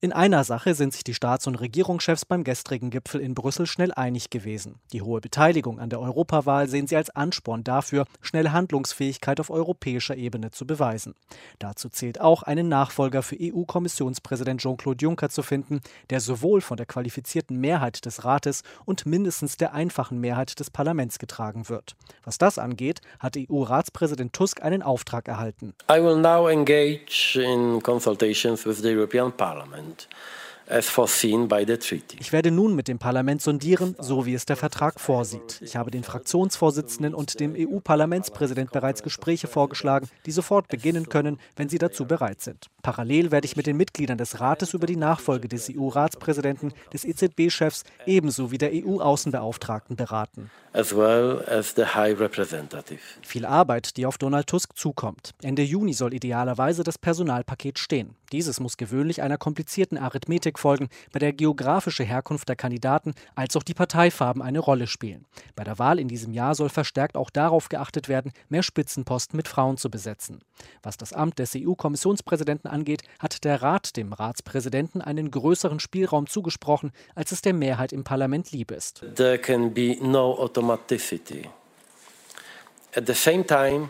In einer Sache sind sich die Staats- und Regierungschefs beim gestrigen Gipfel in Brüssel schnell einig gewesen. Die hohe Beteiligung an der Europawahl sehen sie als Ansporn dafür, schnelle Handlungsfähigkeit auf europäischer Ebene zu beweisen. Dazu zählt auch, einen Nachfolger für EU-Kommissionspräsident Jean-Claude Juncker zu finden, der sowohl von der qualifizierten Mehrheit des Rates und mindestens der einfachen Mehrheit des Parlaments getragen wird. Was das angeht, hat EU-Ratspräsident Tusk einen Auftrag erhalten. I will now engage in consultations with the European Parliament, as foreseen by the treaty. Ich werde nun mit dem Parlament sondieren, so wie es der Vertrag vorsieht. Ich habe den Fraktionsvorsitzenden und dem EU-Parlamentspräsident bereits Gespräche vorgeschlagen, die sofort beginnen können, wenn sie dazu bereit sind. Parallel werde ich mit den Mitgliedern des Rates über die Nachfolge des EU-Ratspräsidenten, des EZB-Chefs ebenso wie der EU-Außenbeauftragten beraten. As well as the High Representative. Viel Arbeit, die auf Donald Tusk zukommt. Ende Juni soll idealerweise das Personalpaket stehen. Dieses muss gewöhnlich einer komplizierten Arithmetik folgen, bei der geografische Herkunft der Kandidaten als auch die Parteifarben eine Rolle spielen. Bei der Wahl in diesem Jahr soll verstärkt auch darauf geachtet werden, mehr Spitzenposten mit Frauen zu besetzen. Was das Amt des EU-Kommissionspräsidenten angeht, hat der Rat dem Ratspräsidenten einen größeren Spielraum zugesprochen, als es der Mehrheit im Parlament lieb ist. There can be no automaticity. At the same time,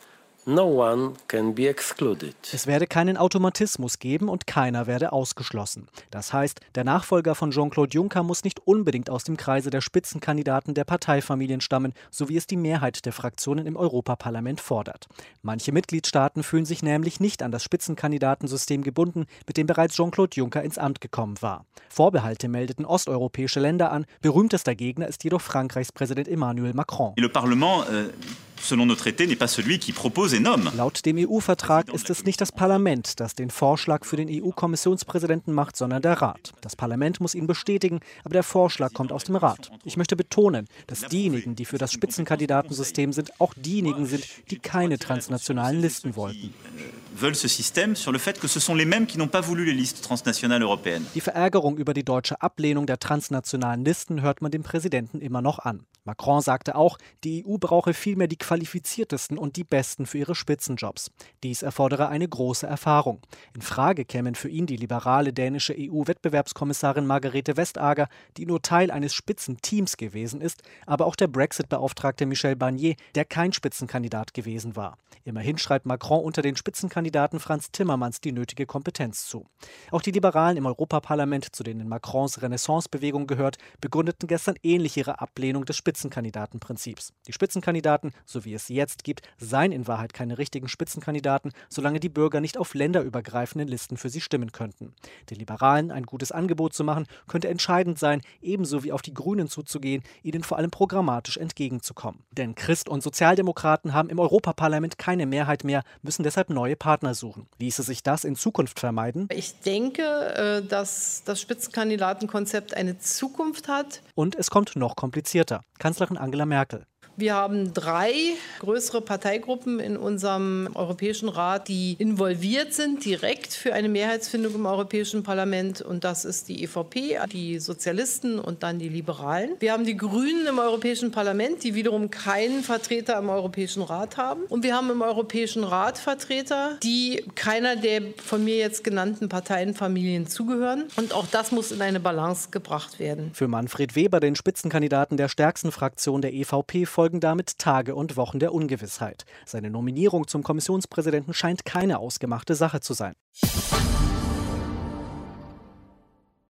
no one can be excluded. Es werde keinen Automatismus geben und keiner werde ausgeschlossen. Das heißt, der Nachfolger von Jean-Claude Juncker muss nicht unbedingt aus dem Kreise der Spitzenkandidaten der Parteifamilien stammen, so wie es die Mehrheit der Fraktionen im Europaparlament fordert. Manche Mitgliedstaaten fühlen sich nämlich nicht an das Spitzenkandidatensystem gebunden, mit dem bereits Jean-Claude Juncker ins Amt gekommen war. Vorbehalte meldeten osteuropäische Länder an, berühmtester Gegner ist jedoch Frankreichs Präsident Emmanuel Macron. Le Parlement, selon nos traités, n'est pas celui qui propose et nomme. Laut dem EU-Vertrag ist es nicht das Parlament, das den Vorschlag für den EU-Kommissionspräsidenten macht, sondern der Rat. Das Parlament muss ihn bestätigen, aber der Vorschlag kommt aus dem Rat. Ich möchte betonen, dass diejenigen, die für das Spitzenkandidatensystem sind, auch diejenigen sind, die keine transnationalen Listen wollten. Veulent ce système sur le fait que ce sont les mêmes qui n'ont pas voulu les listes transnationales européennes. Die Verärgerung über die deutsche Ablehnung der transnationalen Listen hört man dem Präsidenten immer noch an. Macron sagte auch, die EU brauche vielmehr die qualifiziertesten und die besten für ihre Spitzenjobs. Dies erfordere eine große Erfahrung. In Frage kämen für ihn die liberale dänische EU-Wettbewerbskommissarin Margrethe Vestager, die nur Teil eines Spitzenteams gewesen ist, aber auch der Brexit-Beauftragte Michel Barnier, der kein Spitzenkandidat gewesen war. Immerhin schreibt Macron unter den Spitzenkandidaten Frans Timmermans die nötige Kompetenz zu. Auch die Liberalen im Europaparlament, zu denen Macrons Renaissance-Bewegung gehört, begründeten gestern ähnlich ihre Ablehnung des Spitzenkandidatenprinzips. Die Spitzenkandidaten, so wie es sie jetzt gibt, seien in Wahrheit keine richtigen Spitzenkandidaten, solange die Bürger nicht auf länderübergreifenden Listen für sie stimmen könnten. Den Liberalen ein gutes Angebot zu machen, könnte entscheidend sein, ebenso wie auf die Grünen zuzugehen, ihnen vor allem programmatisch entgegenzukommen. Denn Christ- und Sozialdemokraten haben im Europaparlament keine Mehrheit mehr, müssen deshalb neue Partner suchen. Ließe sich das in Zukunft vermeiden? Ich denke, dass das Spitzenkandidatenkonzept eine Zukunft hat. Und es kommt noch komplizierter. Kanzlerin Angela Merkel. Wir haben 3 größere Parteigruppen in unserem Europäischen Rat, die involviert sind, direkt für eine Mehrheitsfindung im Europäischen Parlament. Und das ist die EVP, die Sozialisten und dann die Liberalen. Wir haben die Grünen im Europäischen Parlament, die wiederum keinen Vertreter im Europäischen Rat haben. Und wir haben im Europäischen Rat Vertreter, die keiner der von mir jetzt genannten Parteienfamilien zugehören. Und auch das muss in eine Balance gebracht werden. Für Manfred Weber, den Spitzenkandidaten der stärksten Fraktion der EVP, folgen damit Tage und Wochen der Ungewissheit. Seine Nominierung zum Kommissionspräsidenten scheint keine ausgemachte Sache zu sein.